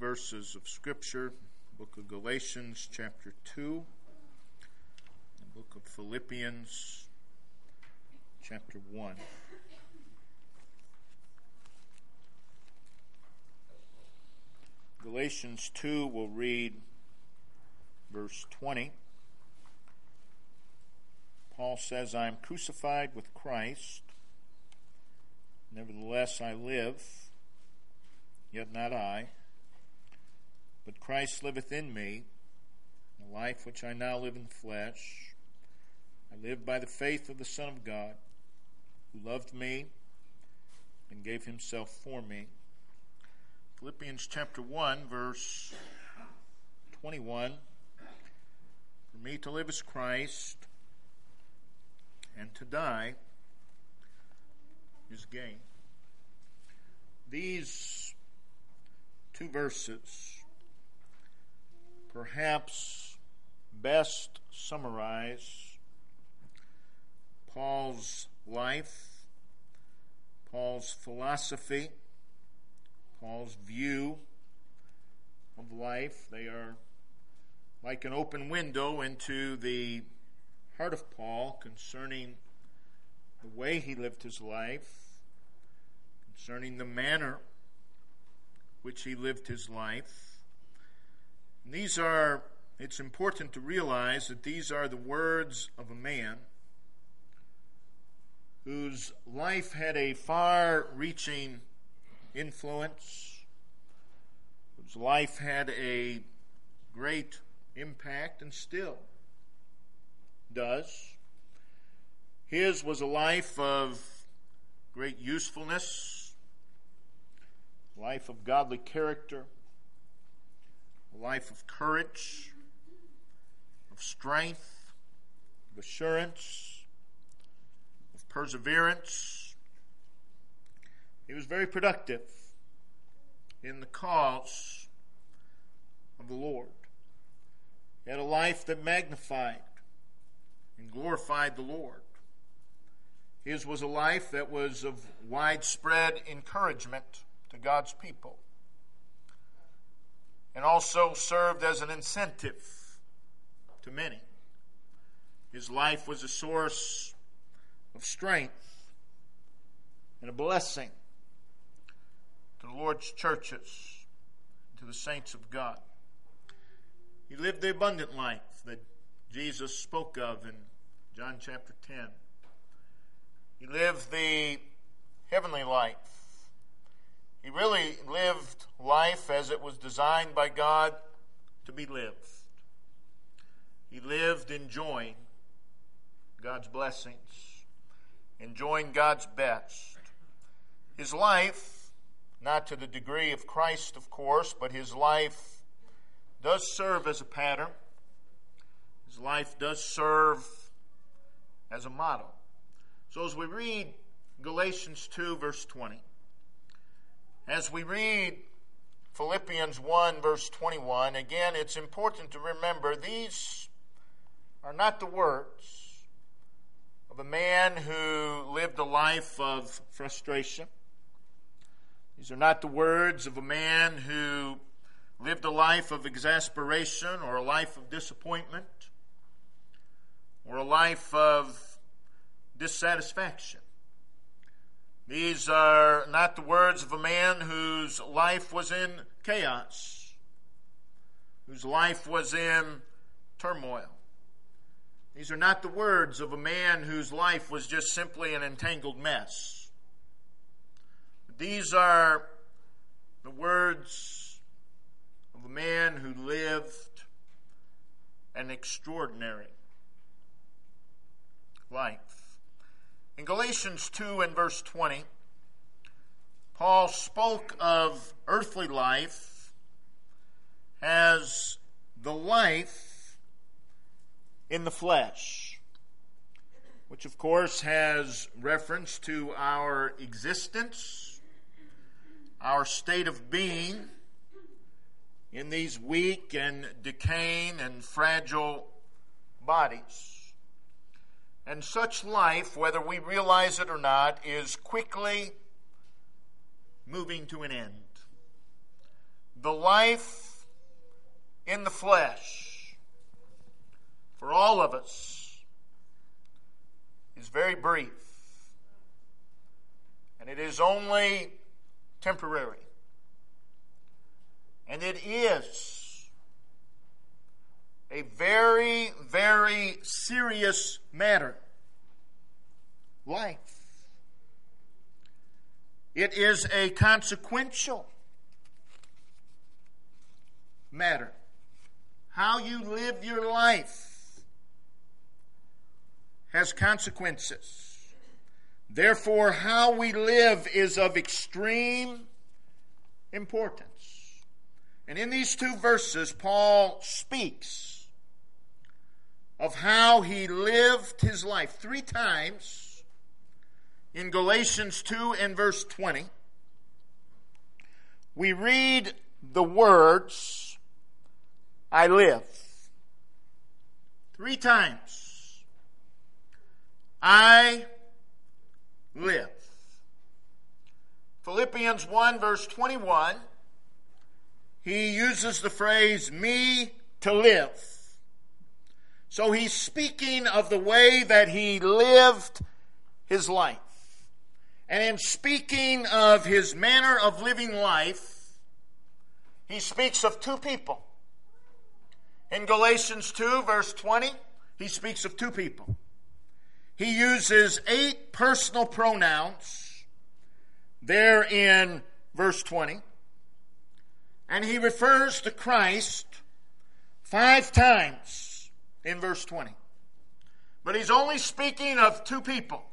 verses of Scripture, the book of Galatians chapter 2, the book of Philippians chapter 1. Galatians 2, we'll read verse 20. Paul says, I am crucified with Christ. Nevertheless I live, yet not I, but Christ liveth in me. The life which I now live in the flesh, I live by the faith of the Son of God, who loved me and gave himself for me. Philippians chapter 1, verse 21. For me to live is Christ, and to die is gain. These two verses perhaps best summarize Paul's life, Paul's philosophy, Paul's view of life. They are like an open window into the heart of Paul concerning the way he lived his life, concerning the manner which he lived his life. And it's important to realize that these are the words of a man whose life had a far-reaching influence, whose life had a great impact and still does. His was a life of great usefulness, a life of godly character, a life of courage, of strength, of assurance, of perseverance. He was very productive in the cause of the Lord. He had a life that magnified and glorified the Lord. His was a life that was of widespread encouragement to God's people, and also served as an incentive to many. His life was a source of strength and a blessing to the Lord's churches, to the saints of God. He lived the abundant life that Jesus spoke of in John chapter 10. He lived the heavenly life. He really lived life as it was designed by God to be lived. He lived enjoying God's blessings, enjoying God's best. His life, not to the degree of Christ, of course, but his life does serve as a pattern. His life does serve as a model. So as we read Galatians 2, verse 20, as we read Philippians 1, verse 21, again, it's important to remember these are not the words of a man who lived a life of frustration. These are not the words of a man who lived a life of exasperation or a life of disappointment or a life of dissatisfaction. These are not the words of a man whose life was in chaos, whose life was in turmoil. These are not the words of a man whose life was just simply an entangled mess. These are the words of a man who lived an extraordinary life. In Galatians 2 and verse 20, Paul spoke of earthly life as the life in the flesh, which of course has reference to our existence, our state of being in these weak and decaying and fragile bodies. And such life, whether we realize it or not, is quickly moving to an end. the life in the flesh for all of us is very brief, and it is only temporary, and it is a very, very serious matter. Life. It is a consequential matter. How you live your life has consequences. Therefore, how we live is of extreme importance. And in these two verses, Paul speaks of how he lived his life 3 times. In Galatians 2 and verse 20, we read the words, I live. 3 times. I live. Philippians 1 verse 21, he uses the phrase, me to live. So he's speaking of the way that he lived his life. And in speaking of his manner of living life, he speaks of 2 people. In Galatians 2, verse 20, he speaks of 2 people. He uses 8 personal pronouns there in verse 20. And he refers to Christ 5 times in verse 20. But he's only speaking of 2 people.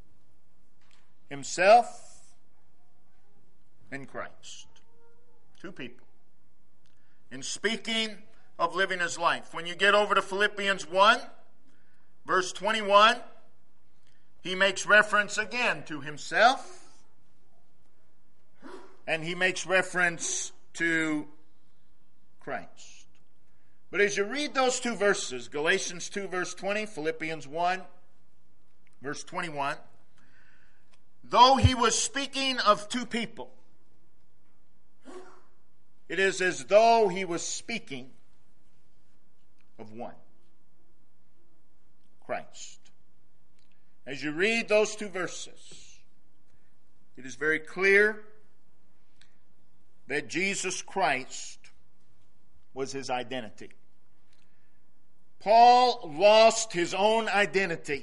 Himself and Christ. 2 people. In speaking of living his life. When you get over to Philippians 1, verse 21, he makes reference again to himself, and he makes reference to Christ. But as you read those 2 verses, Galatians 2, verse 20, Philippians 1, verse 21, though he was speaking of 2 people, it is as though he was speaking of one, Christ. As you read those 2 verses, it is very clear that Jesus Christ was his identity. Paul lost his own identity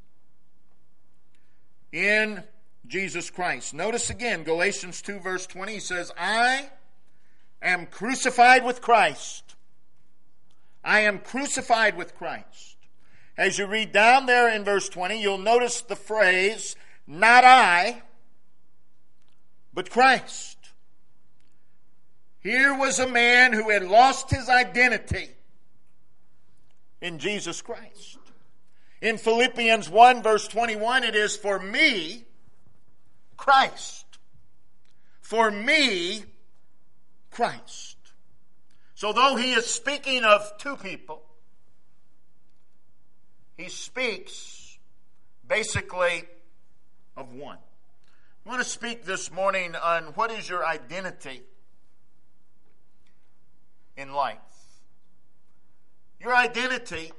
in Jesus Christ. Notice again, Galatians 2 verse 20, he says, I am crucified with Christ. I am crucified with Christ. As you read down there in verse 20, you'll notice the phrase, not I, but Christ. Here was a man who had lost his identity in Jesus Christ. In Philippians 1 verse 21, it is for me, Christ. For me, Christ. So though he is speaking of 2 people, he speaks basically of one. I want to speak this morning on what is your identity in life. Your identity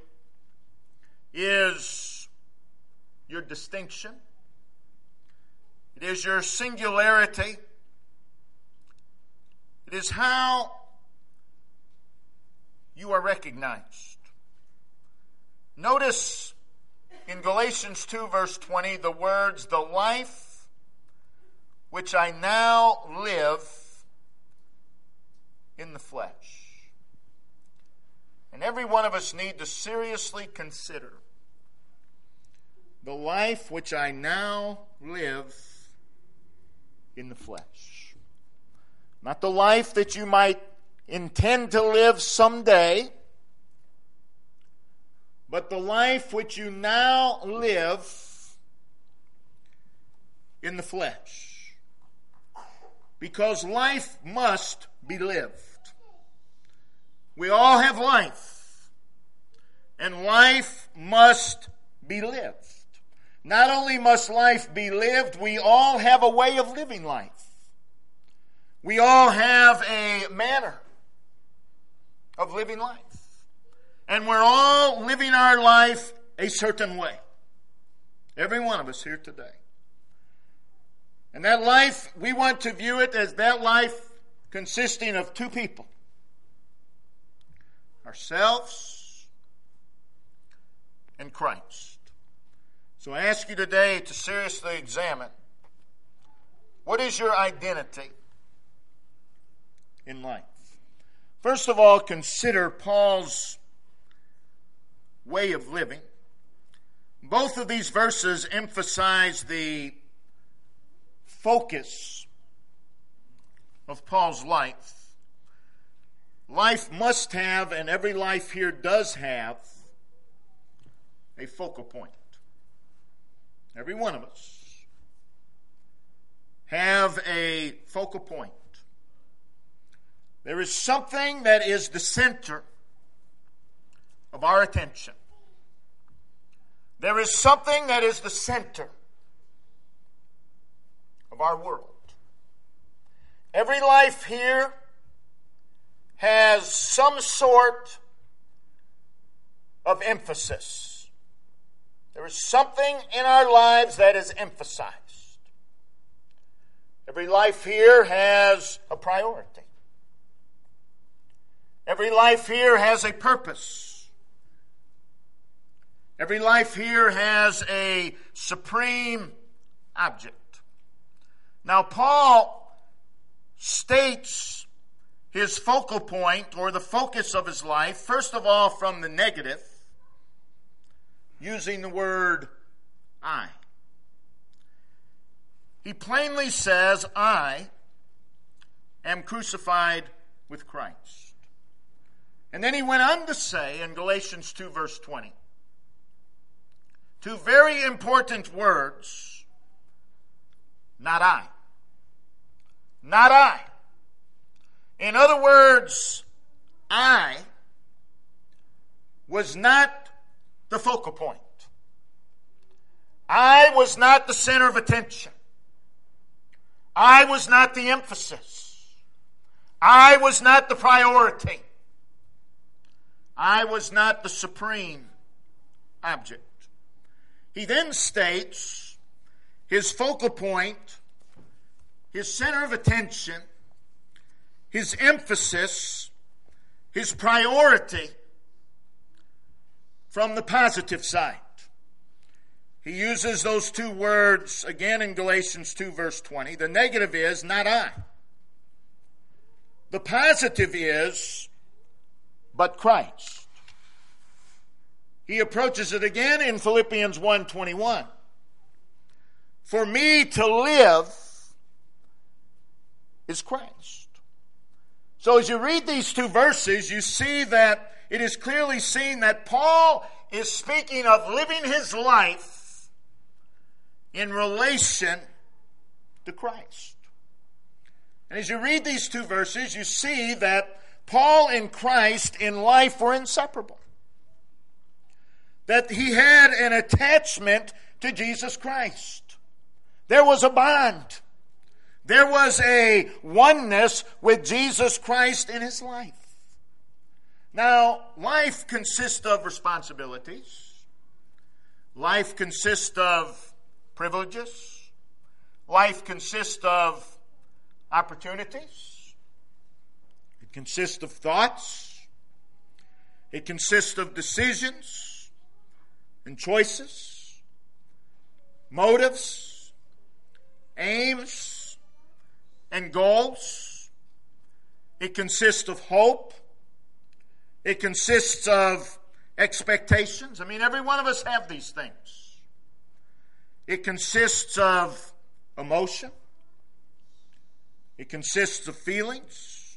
is your distinction. It is your singularity. It is how you are recognized. Notice in Galatians 2 verse 20 the words, the life which I now live in the flesh. And every one of us need to seriously consider the life which I now live in the flesh. Not the life that you might intend to live someday, but the life which you now live in the flesh. Because life must be lived. We all have life, and life must be lived. Not only must life be lived, we all have a way of living life. We all have a manner of living life. And we're all living our life a certain way. Every one of us here today. And that life, we want to view it as that life consisting of two people. Ourselves and Christ. So I ask you today to seriously examine, what is your identity in life? First of all, consider Paul's way of living. Both of these verses emphasize the focus of Paul's life. Life must have, and every life here does have, a focal point. Every one of us have a focal point. There is something that is the center of our attention. There is something that is the center of our world. Every life here has some sort of emphasis. There is something in our lives that is emphasized. Every life here has a priority. Every life here has a purpose. Every life here has a supreme object. Now, Paul states his focal point, or the focus of his life, first of all from the negative, using the word I. He plainly says, I am crucified with Christ. And then he went on to say in Galatians 2 verse 20, two very important words, not I. Not I. In other words, I was not the focal point. I was not the center of attention. I was not the emphasis. I was not the priority. I was not the supreme object. He then states his focal point, his center of attention, his emphasis, his priority from the positive side. He uses those two words again in Galatians 2 verse 20. The negative is, not I. The positive is, but Christ. He approaches it again in Philippians 1:21. For me to live is Christ. So as you read these two verses, you see that it is clearly seen that Paul is speaking of living his life in relation to Christ. And as you read these two verses, you see that Paul and Christ in life were inseparable. That he had an attachment to Jesus Christ. There was a bond. There was a oneness with Jesus Christ in his life. Now, life consists of responsibilities. Life consists of privileges. Life consists of opportunities. It consists of thoughts. It consists of decisions and choices, motives, aims, and goals. It consists of hope. It consists of expectations. I mean, every one of us have these things. It consists of emotion. It consists of feelings.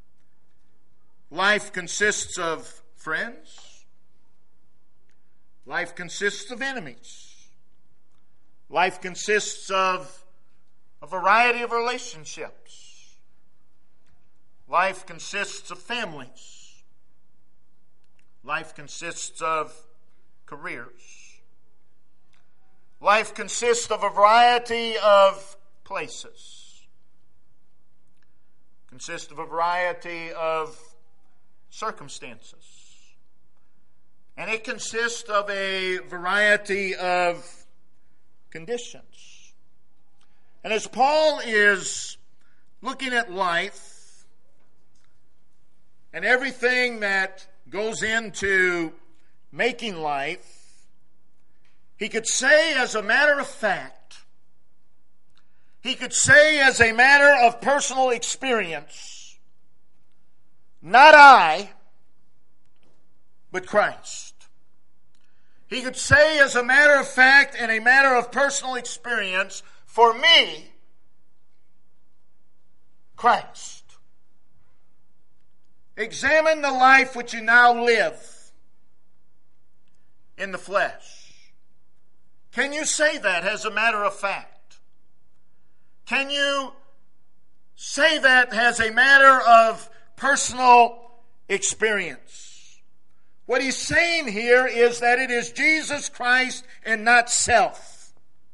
Life consists of friends. Life consists of enemies. Life consists of a variety of relationships. Life consists of families. Life consists of careers. Life consists of a variety of places. consists of a variety of circumstances. And it consists of a variety of conditions. And as Paul is looking at life and everything that goes into making life, he could say as a matter of fact, he could say as a matter of personal experience, not I, but Christ. He could say as a matter of fact and a matter of personal experience, for me, Christ. Examine the life which you now live in the flesh. Can you say that as a matter of fact? Can you say that as a matter of personal experience? What he's saying here is that it is Jesus Christ and not self.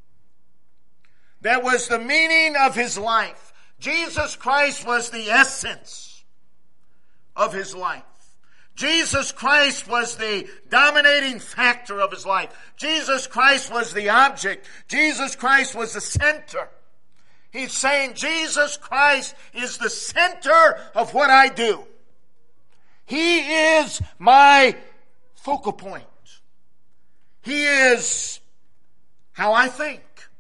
That was the meaning of his life. Jesus Christ was the essence of his life. Jesus Christ was the dominating factor of his life. Jesus Christ was the object. Jesus Christ was the center. He's saying Jesus Christ is the center of what I do. He is my focal point. He is how I think.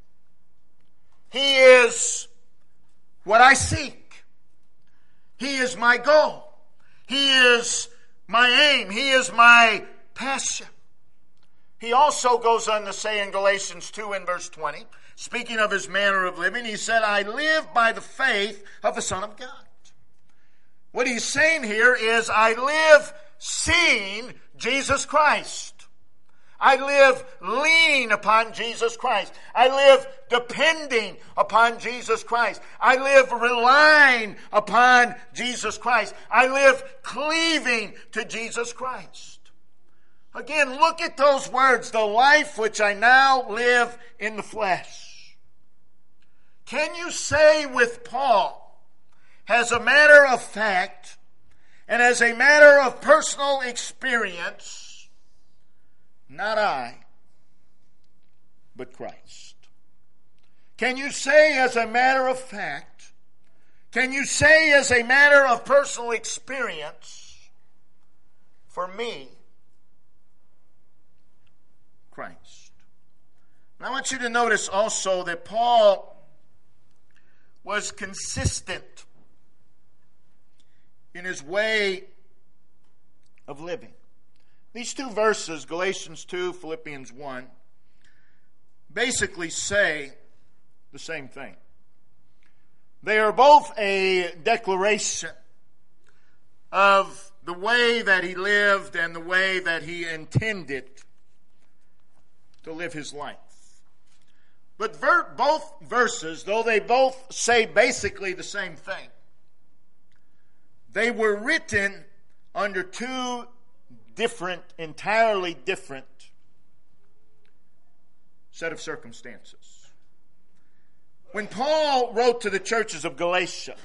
He is what I seek. He is my goal. He is my aim. He is my passion. He also goes on to say in Galatians 2 and verse 20, speaking of his manner of living, he said, I live by the faith of the Son of God. What he's saying here is, I live seeing Jesus Christ. I live leaning upon Jesus Christ. I live depending upon Jesus Christ. I live relying upon Jesus Christ. I live cleaving to Jesus Christ. Again, look at those words, the life which I now live in the flesh. Can you say with Paul, as a matter of fact, and as a matter of personal experience, not I, but Christ? Can you say as a matter of fact, can you say as a matter of personal experience, for me, Christ? And I want you to notice also that Paul was consistent in his way of living. These two verses, Galatians 2, Philippians 1, basically say the same thing. They are both a declaration of the way that he lived and the way that he intended to live his life. But both verses, though they both say basically the same thing, they were written under two entirely different set of circumstances. When Paul wrote to the churches of Galatia,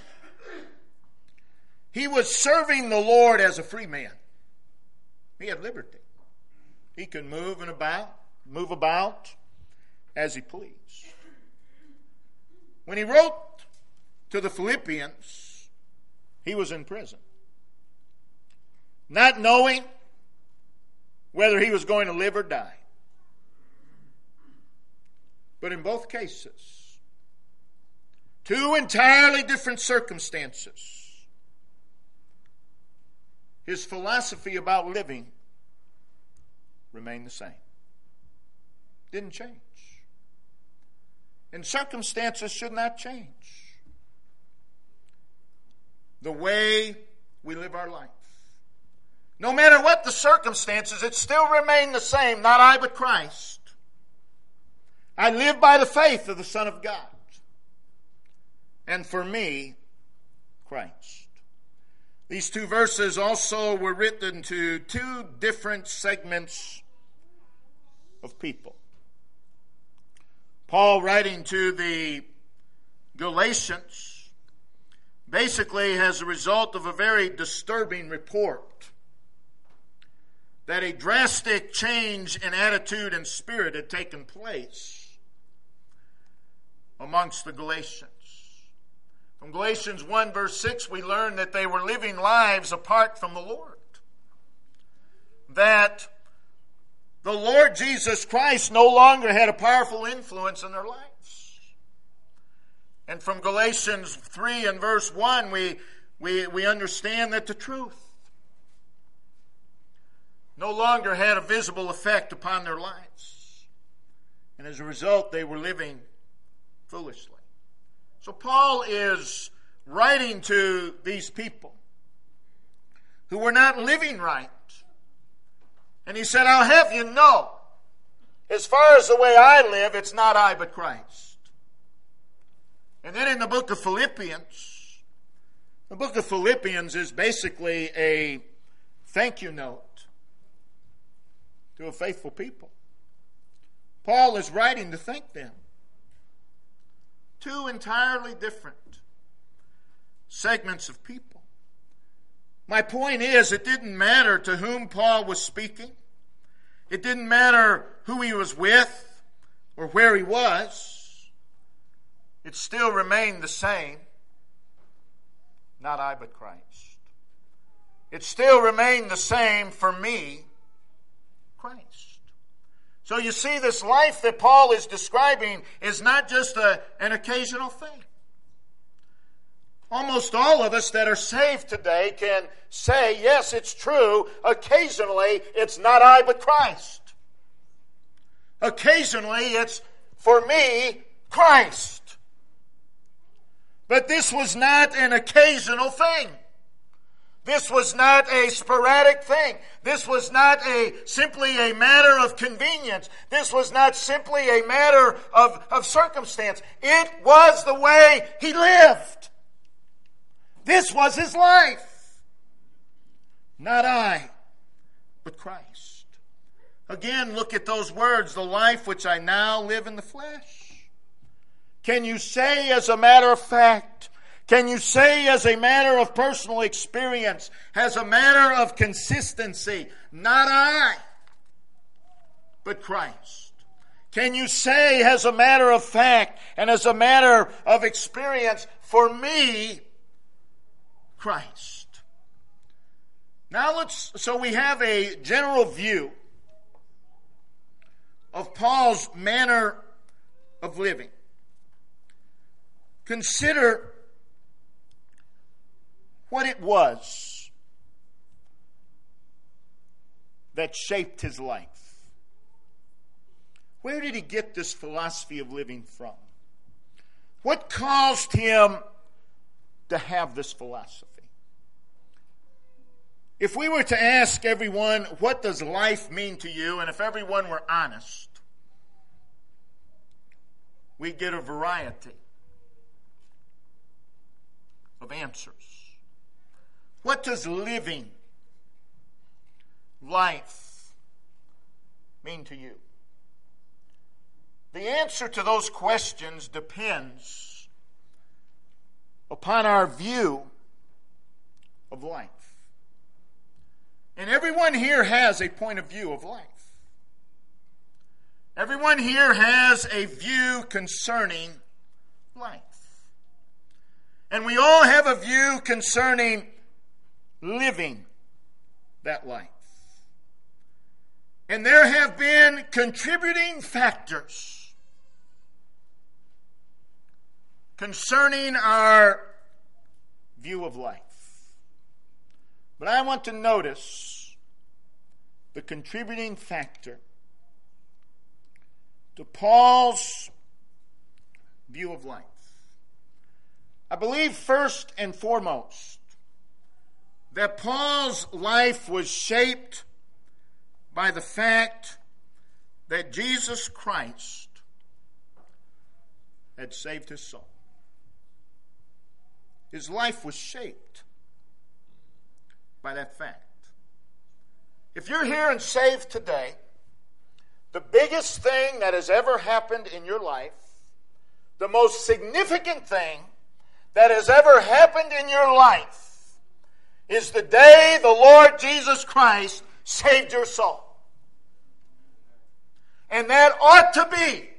he was serving the Lord as a free man. He had liberty. He could move about as he pleased. When he wrote to the Philippians, he was in prison, not knowing whether he was going to live or die. But in both cases, two entirely different circumstances, his philosophy about living remained the same. Didn't change. And circumstances should not change the way we live our life. No matter what the circumstances, it still remained the same. Not I, but Christ. I live by the faith of the Son of God. And for me, Christ. These two verses also were written to two different segments of people. Paul, writing to the Galatians, basically as a result of a very disturbing report that a drastic change in attitude and spirit had taken place amongst the Galatians. From Galatians 1 verse 6, we learn that they were living lives apart from the Lord. That the Lord Jesus Christ no longer had a powerful influence in their lives. And from Galatians 3 and verse 1, we understand that the truth no longer had a visible effect upon their lives. And as a result, they were living foolishly. So Paul is writing to these people who were not living right. And he said, I'll have you know, as far as the way I live, it's not I but Christ. And then in the book of Philippians is basically a thank you note to a faithful people. Paul is writing to thank them. Two entirely different segments of people. My point is, it didn't matter to whom Paul was speaking. It didn't matter who he was with or where he was. It still remained the same. Not I, but Christ. It still remained the same for me, Christ. So you see, this life that Paul is describing is not just an occasional thing. Almost all of us that are saved today can say, yes, it's true. Occasionally, it's not I, but Christ. Occasionally, it's for me, Christ. But this was not an occasional thing. This was not a sporadic thing. This was not simply a matter of convenience. This was not simply a matter of circumstance. It was the way he lived. This was his life. Not I, but Christ. Again, look at those words, the life which I now live in the flesh. Can you say as a matter of fact, can you say as a matter of personal experience, as a matter of consistency, not I, but Christ? Can you say as a matter of fact and as a matter of experience, for me, Christ? Now so we have a general view of Paul's manner of living. Consider what it was that shaped his life. Where did he get this philosophy of living from? What caused him to have this philosophy? If we were to ask everyone, what does life mean to you? And if everyone were honest, we'd get a variety of answers. What does living life mean to you? The answer to those questions depends upon our view of life. And everyone here has a point of view of life. Everyone here has a view concerning life. And we all have a view concerning living that life. And there have been contributing factors concerning our view of life. But I want to notice the contributing factor to Paul's view of life. I believe first and foremost that Paul's life was shaped by the fact that Jesus Christ had saved his soul. His life was shaped by that fact. If you're here and saved today, the biggest thing that has ever happened in your life, the most significant thing that has ever happened in your life is the day the Lord Jesus Christ saved your soul. And that ought to be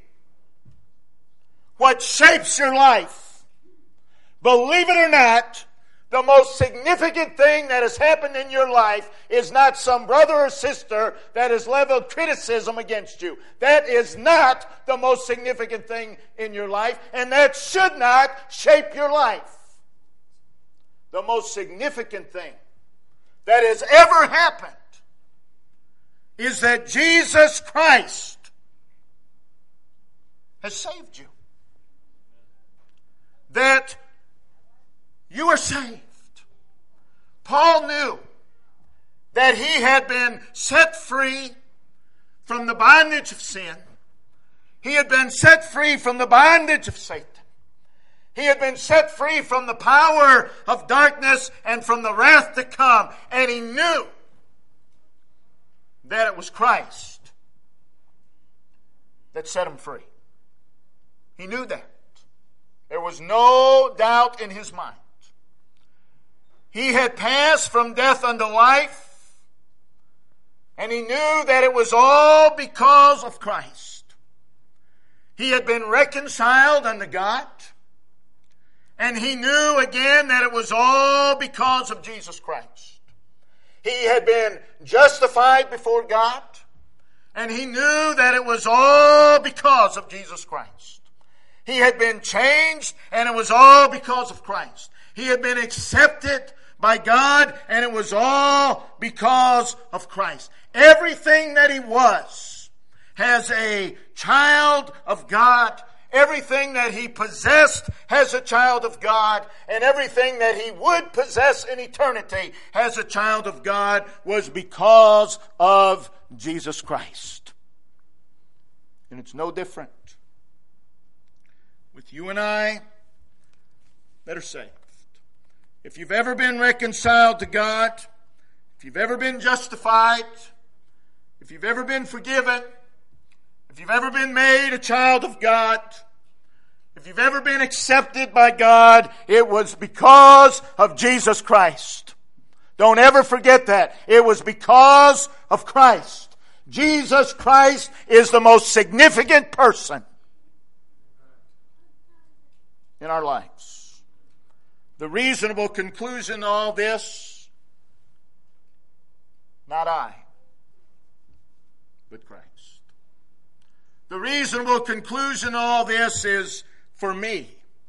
what shapes your life. Believe it or not, the most significant thing that has happened in your life is not some brother or sister that has leveled criticism against you. That is not the most significant thing in your life, and that should not shape your life. The most significant thing that has ever happened is that Jesus Christ has saved you. That you are saved. Paul knew that he had been set free from the bondage of sin. He had been set free from the bondage of Satan. He had been set free from the power of darkness and from the wrath to come. And he knew that it was Christ that set him free. He knew that. There was no doubt in his mind. He had passed from death unto life, and he knew that it was all because of Christ. He had been reconciled unto God, and he knew again that it was all because of Jesus Christ. He had been justified before God, and he knew that it was all because of Jesus Christ. He had been changed, and it was all because of Christ. He had been accepted by God, and it was all because of Christ. Everything that he was as a child of God, everything that he possessed as a child of God, and everything that he would possess in eternity as a child of God was because of Jesus Christ. And it's no different with you and I that are saved. If you've ever been reconciled to God, if you've ever been justified, if you've ever been forgiven, if you've ever been made a child of God, if you've ever been accepted by God, it was because of Jesus Christ. Don't ever forget that. It was because of Christ. Jesus Christ is the most significant person in our lives. The reasonable conclusion to all this, not I, but Christ. The reasonable conclusion to all this is, for me,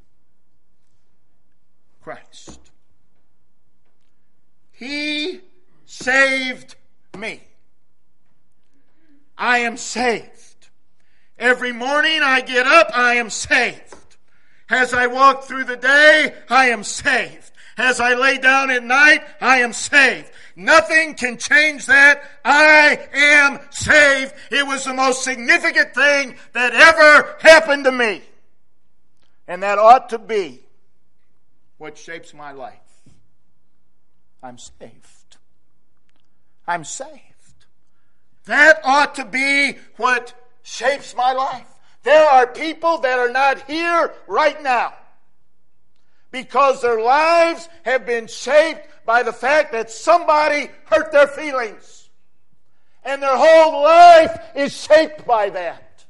Christ. He saved me. I am saved. Every morning I get up, I am saved. As I walk through the day, I am saved. As I lay down at night, I am saved. Nothing can change that. I am saved. It was the most significant thing that ever happened to me. And that ought to be what shapes my life. I'm saved. I'm saved. That ought to be what shapes my life. There are people that are not here right now because their lives have been shaped by the fact that somebody hurt their feelings. And their whole life is shaped by that.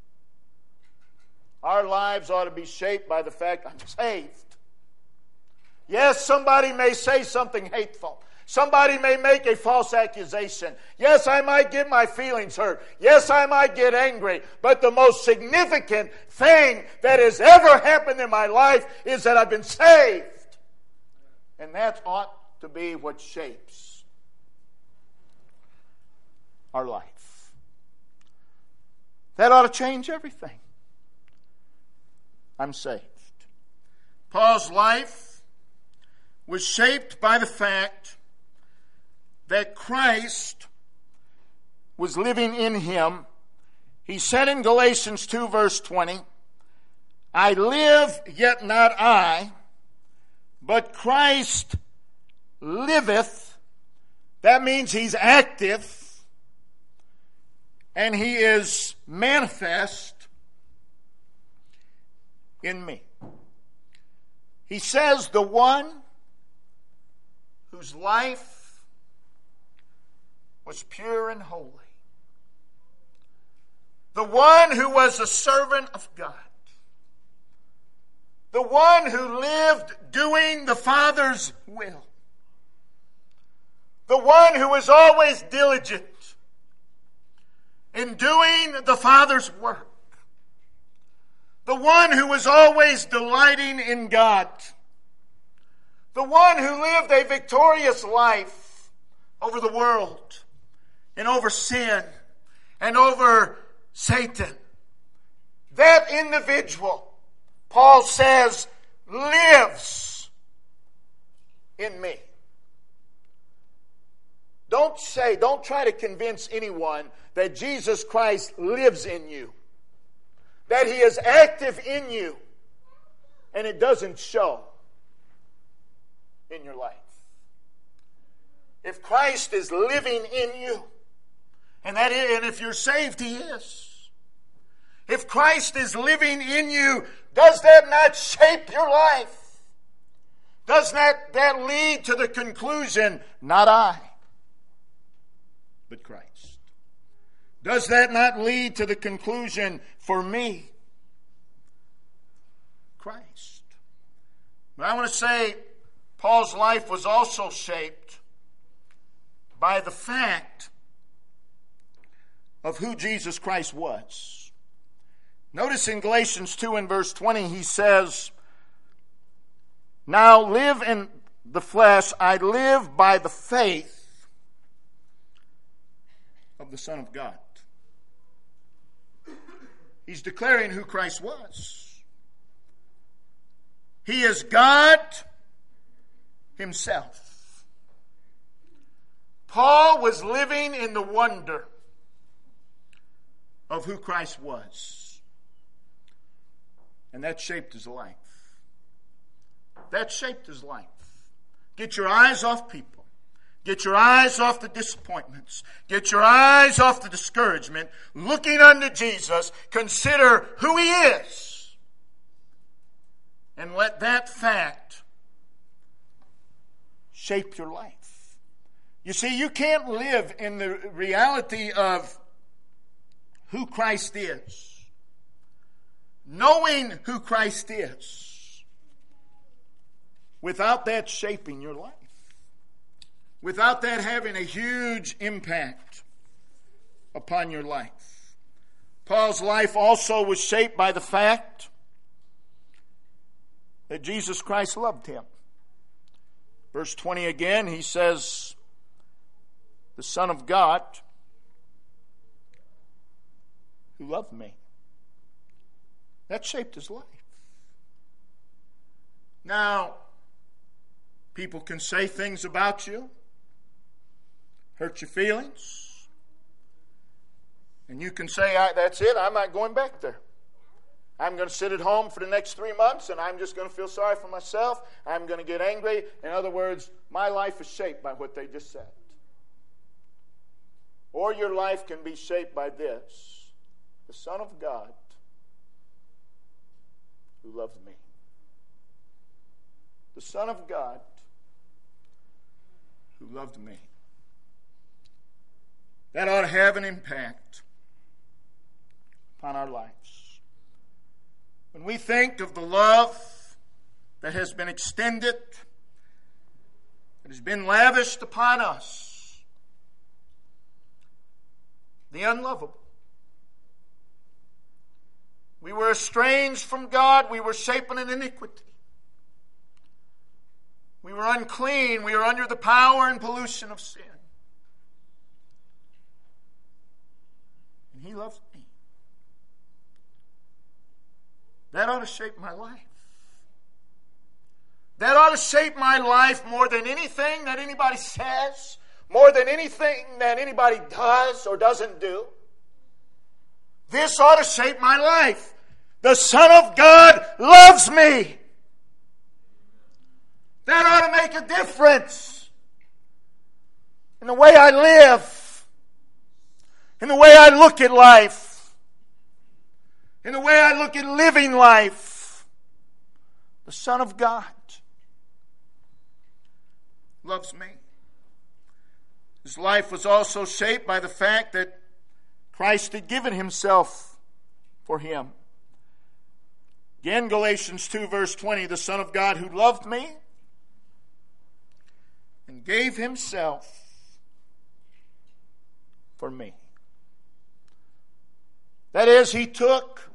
Our lives ought to be shaped by the fact I'm saved. Yes, somebody may say something hateful. Somebody may make a false accusation. Yes, I might get my feelings hurt. Yes, I might get angry. But the most significant thing that has ever happened in my life is that I've been saved. And that ought to be what shapes our life. That ought to change everything. I'm saved. Paul's life was shaped by the fact that Christ was living in him. He said in Galatians 2 verse 20, I live, yet not I, but Christ liveth. That means he's active and he is manifest in me. He says, the one whose life was pure and holy. The one who was a servant of God. The one who lived doing the Father's will. The one who was always diligent in doing the Father's work. The one who was always delighting in God. The one who lived a victorious life over the world and over sin and over Satan. That individual, Paul says, lives in me. Don't try to convince anyone that Jesus Christ lives in you. That He is active in you. And it doesn't show in your life. If Christ is living in you, and if you're saved, He is. If Christ is living in you, does that not shape your life? Does that lead to the conclusion, not I, but Christ? Does that not lead to the conclusion, for me, Christ? But I want to say, Paul's life was also shaped by the fact of who Jesus Christ was. Notice in Galatians 2 and verse 20, he says, now live in the flesh, I live by the faith of the Son of God. He's declaring who Christ was. He is God Himself. Paul was living in the wonder of who Christ was. And that shaped his life. That shaped his life. Get your eyes off people. Get your eyes off the disappointments. Get your eyes off the discouragement. Looking unto Jesus, consider who He is. And let that fact shape your life. You see, you can't live in the reality of who Christ is, knowing who Christ is, without that shaping your life. Without that having a huge impact upon your life. Paul's life also was shaped by the fact that Jesus Christ loved him. Verse 20 again, he says, the Son of God who loved me. That shaped his life. Now, people can say things about you, hurt your feelings, and you can say, that's it, I'm not going back there. I'm going to sit at home for the next 3 months and I'm just going to feel sorry for myself. I'm going to get angry. In other words, my life is shaped by what they just said. Or your life can be shaped by this: the Son of God who loves me. The Son of God who loved me. That ought to have an impact upon our lives. When we think of the love that has been extended, that has been lavished upon us, the unlovable. We were estranged from God. We were shapen in iniquity. We were unclean. We were under the power and pollution of sin. And He loved me. That ought to shape my life. That ought to shape my life more than anything that anybody says, more than anything that anybody does or doesn't do. This ought to shape my life. The Son of God loves me. That ought to make a difference in the way I live, in the way I look at life, in the way I look at living life. The Son of God loves me. His life was also shaped by the fact that Christ had given himself for him. Again, Galatians 2 verse 20, the Son of God who loved me and gave himself for me. That is, he took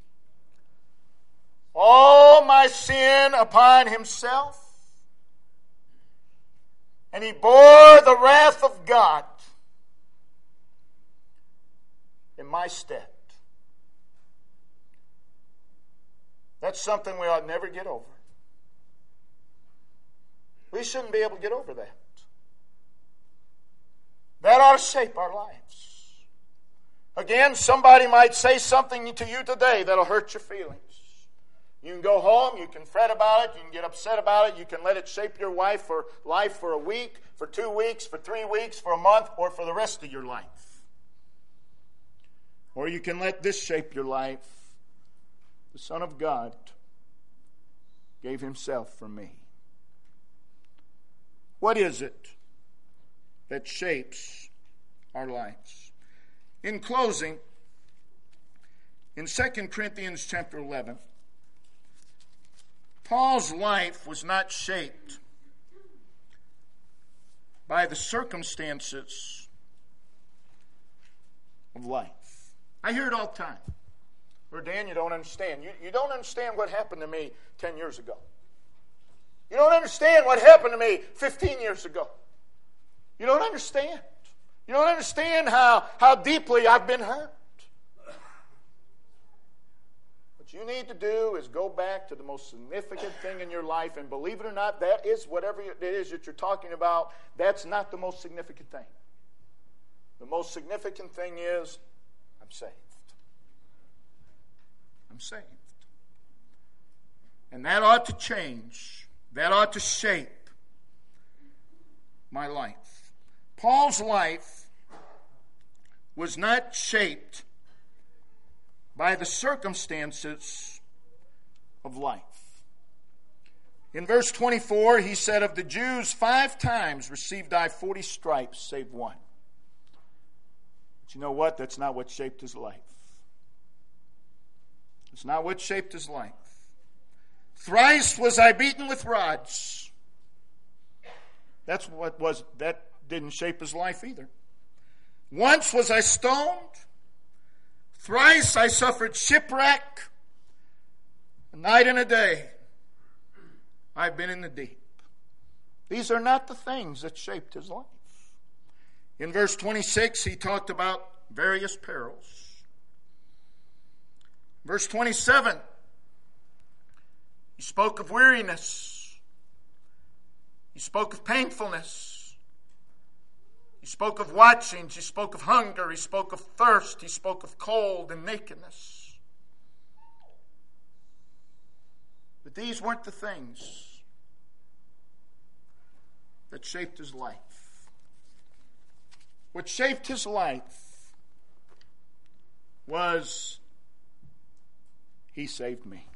all my sin upon himself, and he bore the wrath of God in my stead. That's something we ought never get over. We shouldn't be able to get over that. That ought to shape our lives. Again, somebody might say something to you today that'll hurt your feelings. You can go home, you can fret about it, you can get upset about it, you can let it shape your life for a week, for 2 weeks, for 3 weeks, for a month, or for the rest of your life. Or you can let this shape your life. The Son of God gave himself for me. What is it that shapes our lives? In closing, in 2 Corinthians chapter 11, Paul's life was not shaped by the circumstances of life. I hear it all the time. Or, Dan, you don't understand. You don't understand what happened to me 10 years ago. You don't understand what happened to me 15 years ago. You don't understand. You don't understand how deeply I've been hurt. What you need to do is go back to the most significant thing in your life, and believe it or not, that is whatever it is that you're talking about, that's not the most significant thing. The most significant thing is, I'm saved. I'm saved. And that ought to change. That ought to shape my life. Paul's life was not shaped by the circumstances of life. In verse 24, he said, of the Jews 5 times received I 40 stripes, save one. But you know what? That's not what shaped his life. It's not what shaped his life. Thrice was I beaten with rods. That didn't shape his life either. Once was I stoned. Thrice I suffered shipwreck. A night and a day I've been in the deep. These are not the things that shaped his life. In verse 26, he talked about various perils. Verse 27, he spoke of weariness. He spoke of painfulness. He spoke of watchings. He spoke of hunger. He spoke of thirst. He spoke of cold and nakedness. But these weren't the things that shaped his life. What shaped his life was he saved me.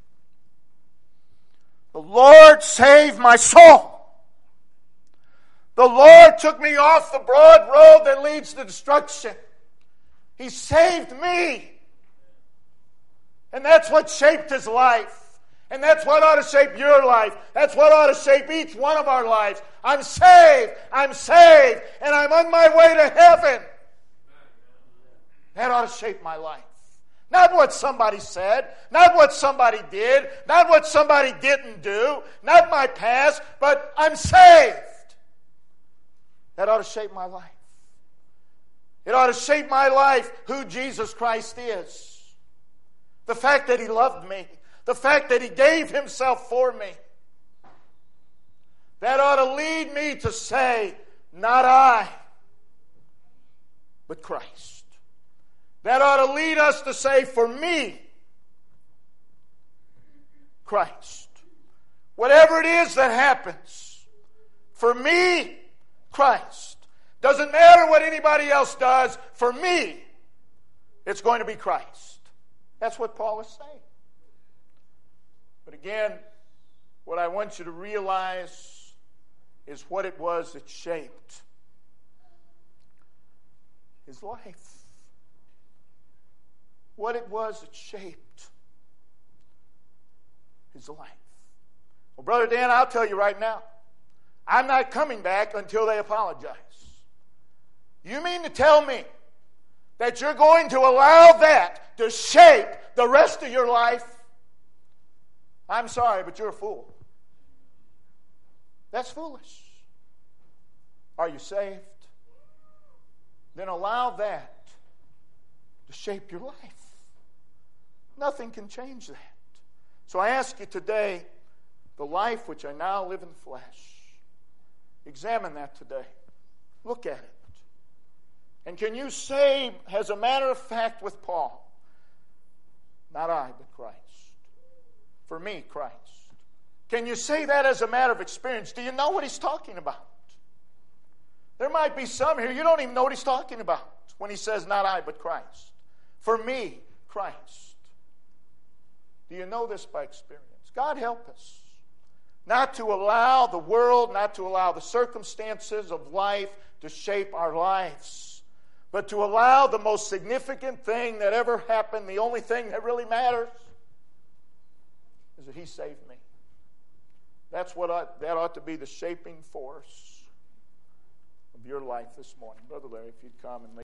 The Lord saved my soul. The Lord took me off the broad road that leads to destruction. He saved me. And that's what shaped his life. And that's what ought to shape your life. That's what ought to shape each one of our lives. I'm saved, and I'm on my way to heaven. That ought to shape my life. Not what somebody said, not what somebody did, not what somebody didn't do, not my past, but I'm saved. That ought to shape my life. It ought to shape my life who Jesus Christ is. The fact that he loved me. The fact that he gave himself for me. That ought to lead me to say, not I, but Christ. That ought to lead us to say, for me, Christ. Whatever it is that happens, for me, Christ. Doesn't matter what anybody else does, for me, it's going to be Christ. That's what Paul is saying. But again, what I want you to realize is what it was that shaped his life. What it was that shaped his life. Well, Brother Dan, I'll tell you right now, I'm not coming back until they apologize. You mean to tell me that you're going to allow that to shape the rest of your life? I'm sorry, but you're a fool. That's foolish. Are you saved? Then allow that to shape your life. Nothing can change that. So I ask you today, the life which I now live in the flesh, examine that today. Look at it. And can you say, as a matter of fact with Paul, not I, but Christ. For me, Christ. Can you say that as a matter of experience? Do you know what he's talking about? There might be some here, you don't even know what he's talking about when he says, not I, but Christ. For me, Christ. Do you know this by experience? God help us. Not to allow the world, not to allow the circumstances of life to shape our lives, but to allow the most significant thing that ever happened, the only thing that really matters, is that he saved me. That ought to be the shaping force of your life this morning. Brother Larry, if you'd come and lead.